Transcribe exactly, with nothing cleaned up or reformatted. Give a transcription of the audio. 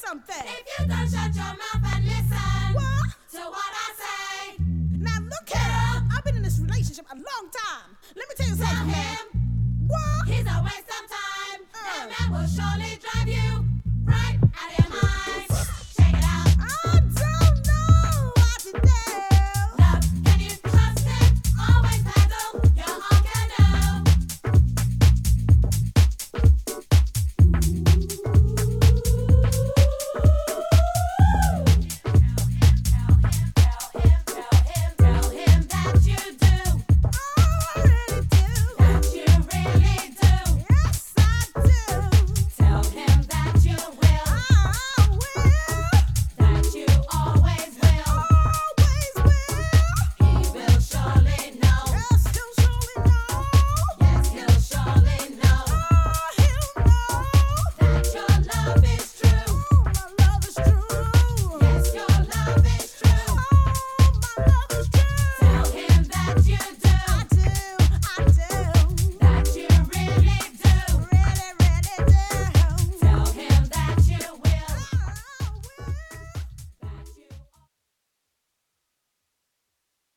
something. If you don't shut your mouth and listen What? to what I say. Now look here. I've been in this relationship a long time. Let me tell you something, man.